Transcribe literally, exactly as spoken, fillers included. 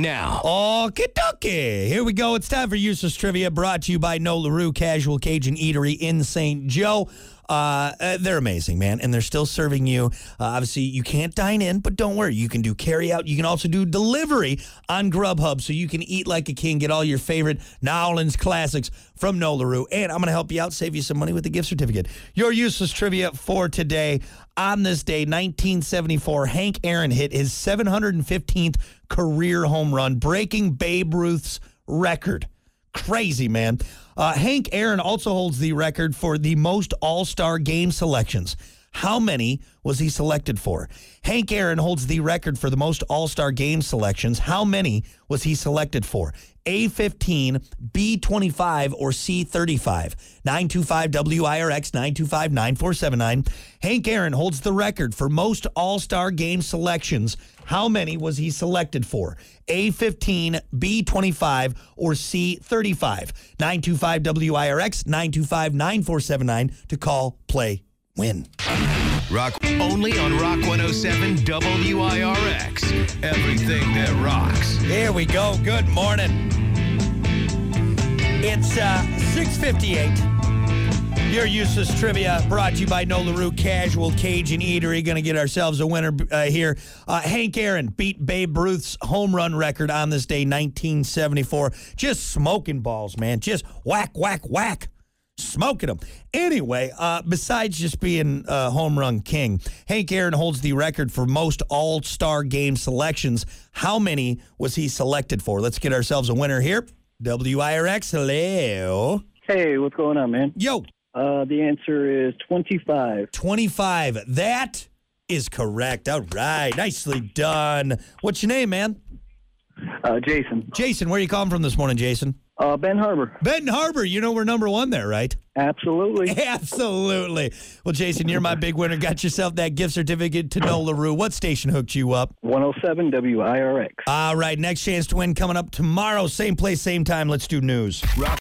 now. Okie dokie. Here we go. It's time for Useless Trivia, brought to you by No LaRue Casual Cajun Eatery in Saint Joe. Uh, uh, they're amazing, man, and they're still serving you. Uh, obviously, you can't dine in, but don't worry. You can do carry out. You can also do delivery on Grubhub, so you can eat like a king, get all your favorite New Orleans classics from No LaRue. And I'm going to help you out, save you some money with the gift certificate. Your Useless Trivia for today. On this day, nineteen seventy-four, Hank Aaron hit his seven hundred fifteenth career home run, breaking Babe Ruth's record. Crazy, man. Uh, Hank Aaron also holds the record for the most all-star game selections. How many was he selected for? Hank Aaron holds the record for the most all-star game selections. How many was he selected for? A fifteen, B twenty-five, or C thirty-five? nine two five W I R X, nine two five, nine four seven nine. Hank Aaron holds the record for most all-star game selections. How many was he selected for? A fifteen, B twenty-five, or C thirty-five? nine two five W I R X, nine two five, nine four seven nine to call, play, win. Rock only on Rock one oh seven W I R X. Everything that rocks. Here we go. Good morning. It's uh, six fifty-eight. Your Useless Trivia brought to you by No LaRue Casual Cajun Eatery. Going to get ourselves a winner uh, here. Uh, Hank Aaron beat Babe Ruth's home run record on this day, nineteen seventy-four. Just smoking balls, man. Just whack, whack, whack. Smoking them. Anyway, uh, besides just being a home run king, Hank Aaron holds the record for most all-star game selections. How many was he selected for? Let's get ourselves a winner here. W I R X, hello. Hey, what's going on, man? Yo. Uh, the answer is twenty-five. twenty-five. That is correct. All right. Nicely done. What's your name, man? Uh, Jason. Jason, where are you calling from this morning, Jason? Uh, Ben Harbor. Benton Harbor. You know we're number one there, right? Absolutely. Absolutely. Well, Jason, you're my big winner. Got yourself that gift certificate to No LaRue. What station hooked you up? one oh seven W I R X. All right. Next chance to win coming up tomorrow. Same place, same time. Let's do news. Rock